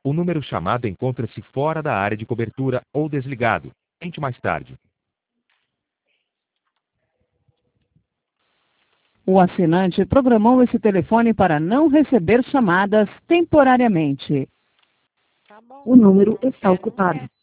O número chamado encontra-se fora da área de cobertura ou desligado. Tente mais tarde. O assinante programou esse telefone para não receber chamadas temporariamente. Tá bom. O número está ocupado.